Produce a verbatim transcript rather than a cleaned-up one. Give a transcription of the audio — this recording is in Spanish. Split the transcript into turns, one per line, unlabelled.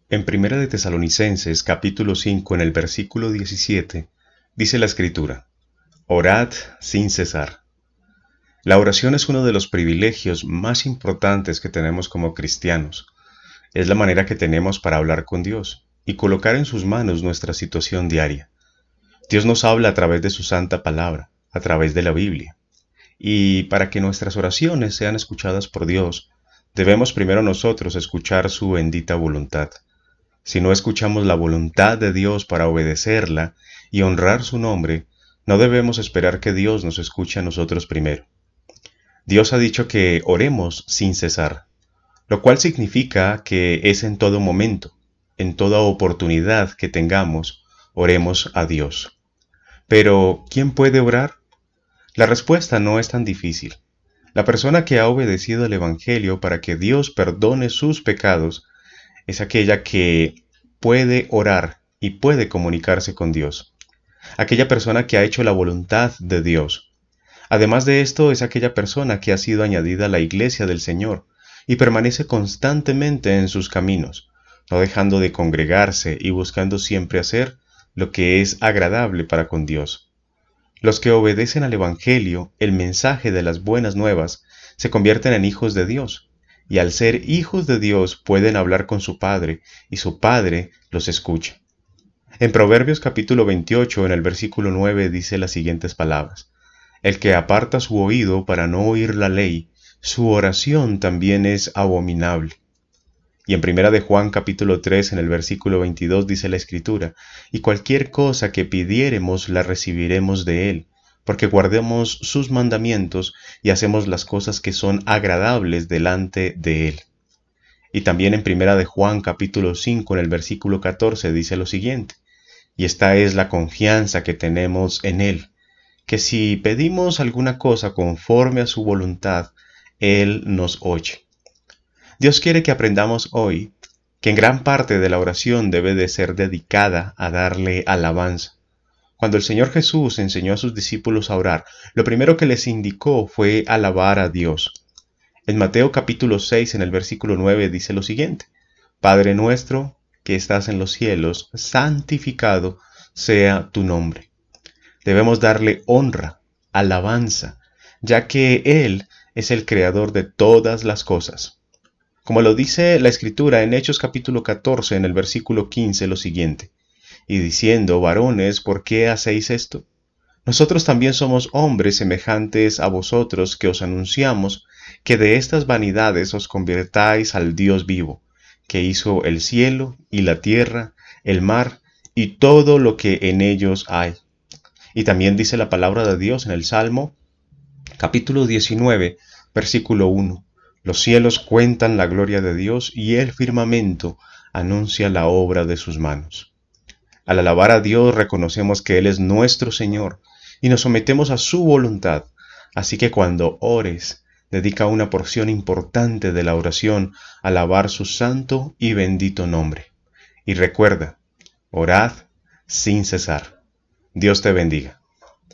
En Primera de Tesalonicenses, capítulo cinco, en el versículo diecisiete, dice la Escritura: Orad sin cesar. La oración es uno de los privilegios más importantes que tenemos como cristianos. Es la manera que tenemos para hablar con Dios y colocar en sus manos nuestra situación diaria. Dios nos habla a través de su santa palabra, a través de la Biblia. Y para que nuestras oraciones sean escuchadas por Dios, debemos primero nosotros escuchar su bendita voluntad. Si no escuchamos la voluntad de Dios para obedecerla y honrar su nombre, no debemos esperar que Dios nos escuche a nosotros primero. Dios ha dicho que oremos sin cesar, lo cual significa que es en todo momento, en toda oportunidad que tengamos, oremos a Dios. Pero, ¿quién puede orar? La respuesta no es tan difícil. La persona que ha obedecido el Evangelio para que Dios perdone sus pecados es aquella que puede orar y puede comunicarse con Dios. Aquella persona que ha hecho la voluntad de Dios. Además de esto, es aquella persona que ha sido añadida a la iglesia del Señor y permanece constantemente en sus caminos, no dejando de congregarse y buscando siempre hacer lo que es agradable para con Dios. Los que obedecen al Evangelio, el mensaje de las buenas nuevas, se convierten en hijos de Dios. Y al ser hijos de Dios pueden hablar con su Padre, y su Padre los escucha. En Proverbios capítulo veintiocho, en el versículo nueve, dice las siguientes palabras: El que aparta su oído para no oír la ley, su oración también es abominable. Y en Primera de Juan capítulo tres, en el versículo veintidós, dice la Escritura: Y cualquier cosa que pidiéremos la recibiremos de él, porque guardemos sus mandamientos y hacemos las cosas que son agradables delante de él. Y también en Primera de Juan capítulo cinco, en el versículo catorce, dice lo siguiente: Y esta es la confianza que tenemos en él, que si pedimos alguna cosa conforme a su voluntad, él nos oye. Dios quiere que aprendamos hoy que en gran parte de la oración debe de ser dedicada a darle alabanza. Cuando el Señor Jesús enseñó a sus discípulos a orar, lo primero que les indicó fue alabar a Dios. En Mateo capítulo seis, en el versículo nueve, dice lo siguiente: Padre nuestro que estás en los cielos, santificado sea tu nombre. Debemos darle honra, alabanza, ya que Él es el creador de todas las cosas. Como lo dice la Escritura en Hechos capítulo catorce, en el versículo quince, lo siguiente: Y diciendo, varones, ¿por qué hacéis esto? Nosotros también somos hombres semejantes a vosotros, que os anunciamos que de estas vanidades os convirtáis al Dios vivo, que hizo el cielo y la tierra, el mar y todo lo que en ellos hay. Y también dice la palabra de Dios en el Salmo, capítulo diecinueve, versículo uno. Los cielos cuentan la gloria de Dios y el firmamento anuncia la obra de sus manos. Al alabar a Dios reconocemos que Él es nuestro Señor y nos sometemos a su voluntad. Así que cuando ores, dedica una porción importante de la oración a alabar su santo y bendito nombre. Y recuerda, orad sin cesar. Dios te bendiga.